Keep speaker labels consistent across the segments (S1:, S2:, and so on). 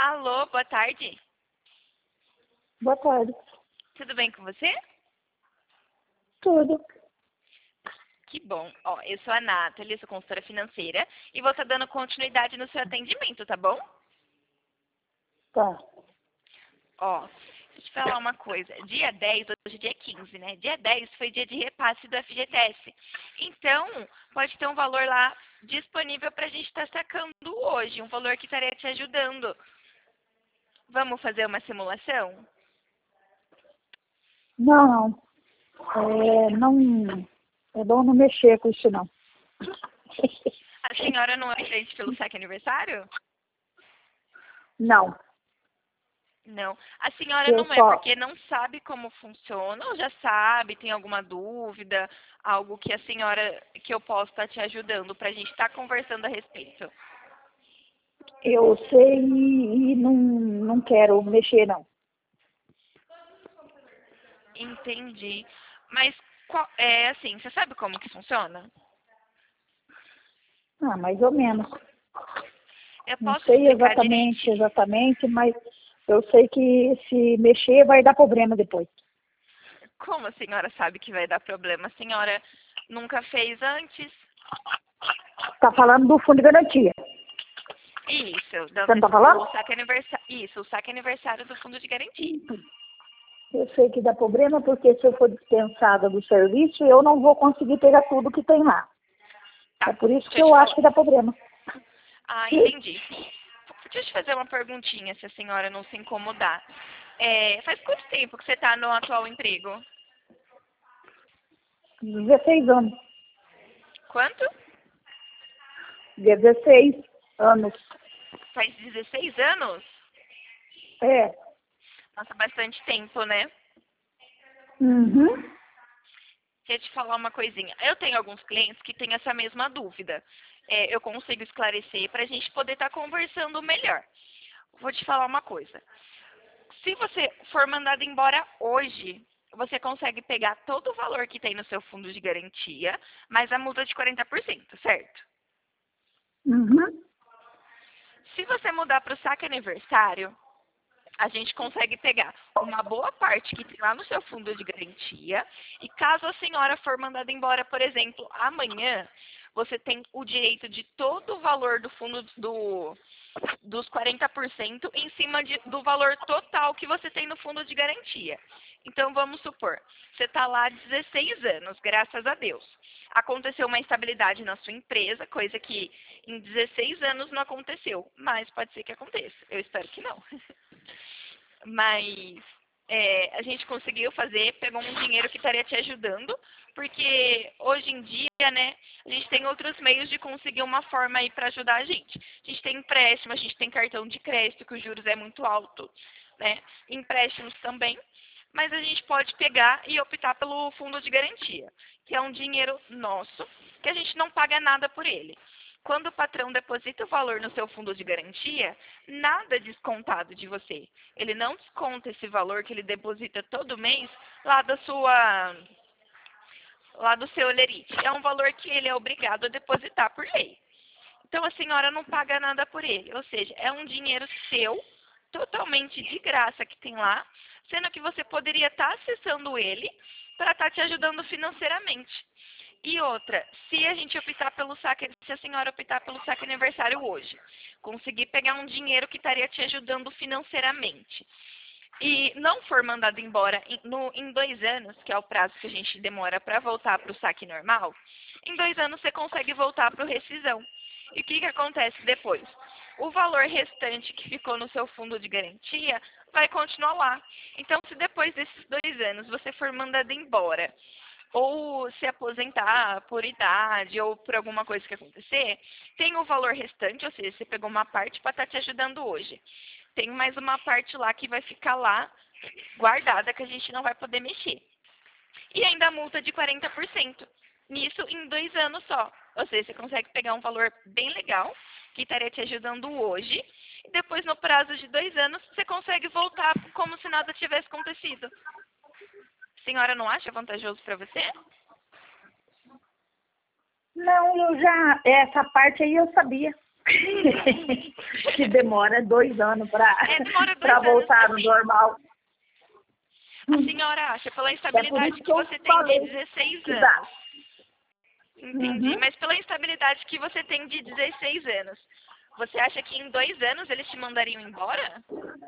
S1: Alô, boa tarde.
S2: Boa tarde.
S1: Tudo bem com você?
S2: Tudo.
S1: Que bom. Ó, eu sou a Nathalie, sou consultora financeira e vou estar dando continuidade no seu atendimento, tá bom?
S2: Tá.
S1: Ó, deixa eu te falar uma coisa. Dia 10, hoje é dia 15, né? Dia 10 foi dia de repasse do FGTS. Então, pode ter um valor lá disponível para a gente estar sacando hoje, um valor que estaria te ajudando. Vamos fazer uma simulação?
S2: Não. Não. É bom não mexer com isso, não.
S1: A senhora não é presente pelo saque aniversário?
S2: Não.
S1: Não. A senhora
S2: Eu
S1: não é
S2: só.
S1: porque não sabe como funciona ou já sabe, tem alguma dúvida, algo que a senhora, que eu posso estar te ajudando para a gente estar conversando a respeito?
S2: Eu sei e não quero mexer, não.
S1: Entendi. Mas, assim, você sabe como que funciona?
S2: Ah, mais ou menos.
S1: Eu
S2: Não
S1: posso
S2: sei
S1: explicar direitinho.
S2: exatamente, mas eu sei que se mexer vai dar problema depois.
S1: Como a senhora sabe que vai dar problema? A senhora nunca fez antes?
S2: Tá falando do fundo de garantia.
S1: Isso,
S2: Você não tá falando?
S1: o saque aniversário, isso, o saque aniversário do fundo de garantia.
S2: Eu sei que dá problema porque se eu for dispensada do serviço, eu não vou conseguir pegar tudo que tem lá. É
S1: Tá,
S2: por isso
S1: deixa
S2: que
S1: eu
S2: eu
S1: te
S2: acho
S1: falar.
S2: que dá problema.
S1: Ah, entendi. Deixa eu te fazer uma perguntinha, se a senhora não se incomodar. Faz quanto tempo que você está no atual emprego?
S2: 16 anos.
S1: Quanto?
S2: 16 anos.
S1: Faz 16 anos?
S2: É.
S1: Nossa, bastante tempo, né?
S2: Uhum.
S1: Queria te falar uma coisinha. Eu tenho alguns clientes que têm essa mesma dúvida. Eu consigo esclarecer para a gente poder estar conversando melhor. Vou te falar uma coisa. Se você for mandado embora hoje, você consegue pegar todo o valor que tem no seu fundo de garantia, mais a multa de 40%, certo?
S2: Uhum.
S1: Se você mudar para o saque aniversário, a gente consegue pegar uma boa parte que tem lá no seu fundo de garantia. E caso a senhora for mandada embora, por exemplo, amanhã, você tem o direito de todo o valor do fundo dos 40% em cima do valor total que você tem no fundo de garantia. Então, vamos supor, você está lá há 16 anos, graças a Deus. Aconteceu uma instabilidade na sua empresa, coisa que em 16 anos não aconteceu, mas pode ser que aconteça. Eu espero que não. Mas a gente conseguiu fazer, pegou um dinheiro que estaria te ajudando, porque hoje em dia, né, a gente tem outros meios de conseguir uma forma aí para ajudar a gente. A gente tem empréstimo, a gente tem cartão de crédito, que os juros é muito alto, né? Empréstimos também. Mas a gente pode pegar e optar pelo fundo de garantia, que é um dinheiro nosso, que a gente não paga nada por ele. Quando o patrão deposita o valor no seu fundo de garantia, nada é descontado de você. Ele não desconta esse valor que ele deposita todo mês lá lá do seu Olerite. É um valor que ele é obrigado a depositar por lei. Então a senhora não paga nada por ele. Ou seja, é um dinheiro seu, totalmente de graça que tem lá, sendo que você poderia estar acessando ele para estar te ajudando financeiramente. E outra, se a gente optar pelo saque, se a senhora optar pelo saque aniversário hoje, conseguir pegar um dinheiro que estaria te ajudando financeiramente e não for mandado embora em 2 anos, que é o prazo que a gente demora para voltar para o saque normal, em 2 anos você consegue voltar para o rescisão. E o que acontece depois? O valor restante que ficou no seu fundo de garantia vai continuar lá. Então, se depois desses 2 anos você for mandado embora ou se aposentar por idade ou por alguma coisa que acontecer, tem o valor restante, ou seja, você pegou uma parte para estar te ajudando hoje. Tem mais uma parte lá que vai ficar lá guardada que a gente não vai poder mexer. E ainda a multa de 40%. Nisso em 2 anos só. Ou seja, você consegue pegar um valor bem legal, que estaria te ajudando hoje, e depois no prazo de 2 anos você consegue voltar como se nada tivesse acontecido. A senhora não acha vantajoso para você?
S2: Não, essa parte aí eu sabia. Que demora 2 anos
S1: Demora 2
S2: para
S1: anos.
S2: voltar no
S1: Assim,
S2: normal.
S1: a senhora acha, pela
S2: É por
S1: instabilidade
S2: isso
S1: que
S2: que eu
S1: você tem de
S2: falei
S1: 16
S2: que dá.
S1: anos. Entendi,
S2: Uhum.
S1: mas pela instabilidade que você tem de 16 anos, você acha que em 2 anos eles te mandariam embora?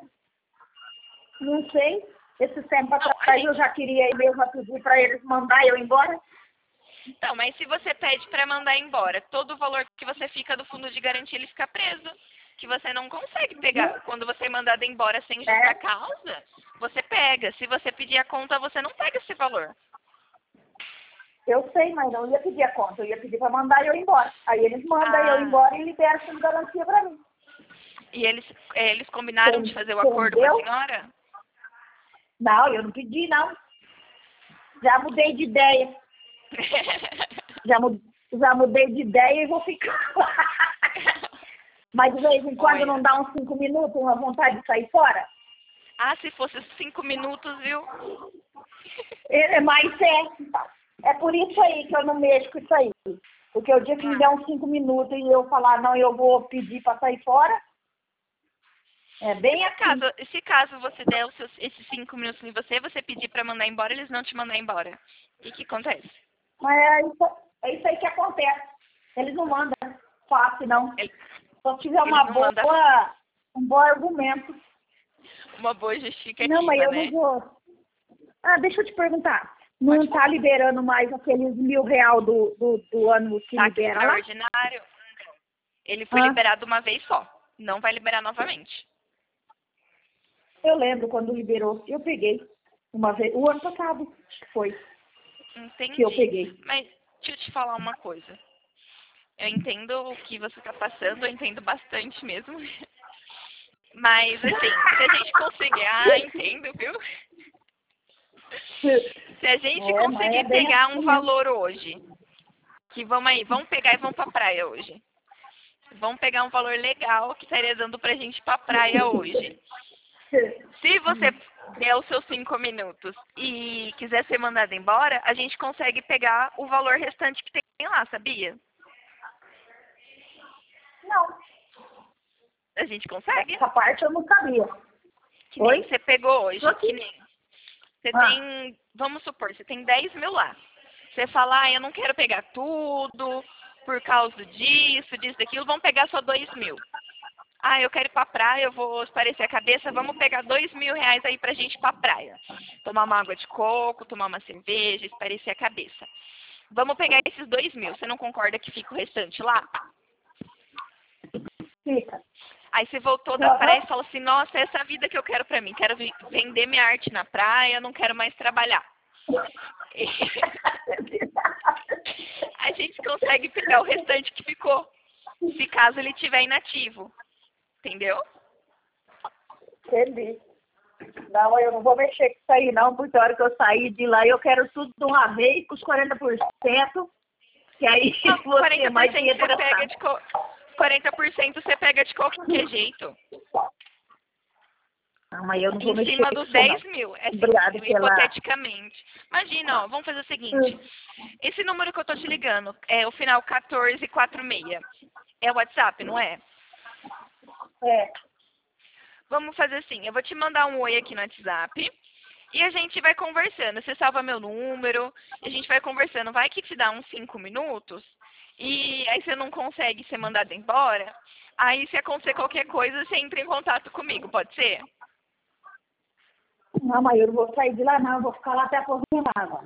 S2: Não sei. Esse tempo
S1: Não,
S2: atrás eu já queria ir mesmo pedir para eles mandar eu embora.
S1: Então, mas se você pede para mandar embora, todo o valor que você fica do fundo de garantia, ele fica preso. Que você não consegue pegar. Quando você é mandado embora sem justa causa, você pega. Se você pedir a conta, você não pega esse valor.
S2: Eu sei, mas não ia pedir a conta. Eu ia pedir para mandar eu embora. Aí eles mandam eu
S1: Ah,
S2: embora e liberam essa garantia para mim.
S1: e eles combinaram de fazer o acordo com a senhora?
S2: Não, eu não pedi, não. Já mudei de ideia. Já mudei de ideia e vou ficar lá. Mas de vez em quando
S1: Olha.
S2: não dá uns 5 minutos, uma vontade de sair fora?
S1: Ah, se fosse 5 minutos, viu?
S2: Mas é por isso aí que eu não mexo com isso aí. Porque o dia que me der uns 5 minutos e eu falar, não, eu vou pedir para sair fora, é bem assim.
S1: Se caso você der esses 5 minutos em você pedir para mandar embora, eles não te mandam embora. E o que acontece?
S2: Mas é isso aí que acontece. Eles não mandam fácil, não. Só se tiver um bom argumento.
S1: Uma boa justificativa,
S2: Não, mas eu
S1: né?
S2: não vou. Ah, deixa eu te perguntar. Não está liberando mais aqueles R$ 1.000 do ano que
S1: Saque
S2: libera lá?
S1: extraordinário? Ele foi liberado uma vez só. Não vai liberar novamente.
S2: Eu lembro quando liberou. Eu peguei uma vez. O ano passado foi.
S1: Entendi.
S2: Que eu peguei.
S1: Mas deixa eu te falar uma coisa. Eu entendo o que você está passando, eu entendo bastante mesmo. Mas, assim, se a gente conseguir... Ah, entendo, viu? Se a gente conseguir pegar um valor hoje, que vamos pegar e vamos pra praia hoje. Vamos pegar um valor legal que estaria dando pra gente ir pra praia hoje. Se você der os seus 5 minutos e quiser ser mandado embora, a gente consegue pegar o valor restante que tem lá, sabia?
S2: Não.
S1: A gente consegue?
S2: Essa parte eu não sabia.
S1: Que nem você pegou hoje, que nem... Você tem, vamos supor, você tem 10 mil lá. Você fala, eu não quero pegar tudo por causa disso, daquilo, vamos pegar só 2 mil. Eu quero ir pra praia, eu vou esparecer a cabeça, vamos pegar 2 mil reais aí pra gente ir pra praia. Tomar uma água de coco, tomar uma cerveja, esparecer a cabeça. Vamos pegar esses 2 mil, você não concorda que fica o restante lá?
S2: Fica.
S1: Aí você voltou da praia e falou assim, nossa, essa é a vida que eu quero pra mim. Quero vender minha arte na praia, não quero mais trabalhar. A gente consegue pegar o restante que ficou, se caso ele estiver inativo. Entendeu?
S2: Entendi. Não, eu não vou mexer com isso aí não, porque a hora que eu sair de lá, eu quero tudo de uma vez, com os 40%, que aí você mais dinheiro
S1: você pega de 40% você pega de qualquer jeito.
S2: Não, mas eu não vou mexer
S1: em cima dos 10 mil. É
S2: Obrigada
S1: hipoteticamente. Imagina, vamos fazer o seguinte. Esse número que eu tô te ligando, é o final 1446. É o WhatsApp, não é?
S2: É.
S1: Vamos fazer assim, eu vou te mandar um oi aqui no WhatsApp e a gente vai conversando. Você salva meu número, a gente vai conversando. Vai que te dá uns 5 minutos e aí você não consegue ser mandado embora. Aí se acontecer qualquer coisa, você entra em contato comigo, pode ser?
S2: Não, mas eu não vou sair de lá não, eu vou ficar lá até aposentar agora.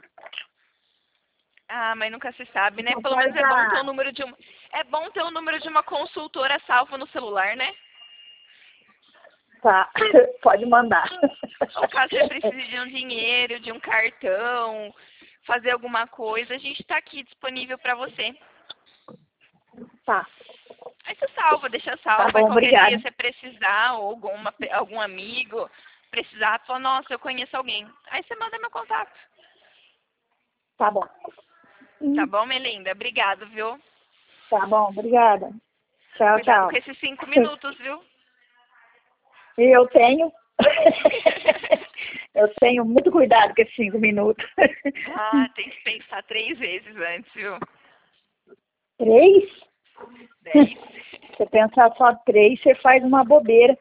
S1: Mas nunca se sabe, né? Pelo menos é bom ter o número de uma consultora salvo no celular, né?
S2: Tá, pode mandar.
S1: Ou caso você precise de um dinheiro, de um cartão, fazer alguma coisa, a gente está aqui disponível para você.
S2: Tá.
S1: Aí você salva, deixa salvo.
S2: Tá bom,
S1: aí qualquer
S2: obrigada.
S1: dia você precisar, ou algum amigo precisar, fala, nossa, eu conheço alguém. Aí você manda meu contato.
S2: Tá bom.
S1: Tá bom, minha linda? Obrigado, viu?
S2: Tá bom, obrigada. Tchau,
S1: Cuidado
S2: tchau.
S1: com esses 5 minutos, viu?
S2: Eu tenho. Eu tenho muito cuidado com esses 5 minutos.
S1: Tem que pensar 3 vezes antes, viu?
S2: 3?
S1: 10.
S2: Você pensar só 3, você faz uma bobeira.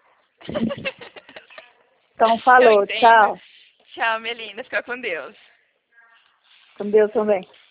S2: Então, falou. Tchau.
S1: Tchau, Melina. Fica com Deus.
S2: Com Deus também.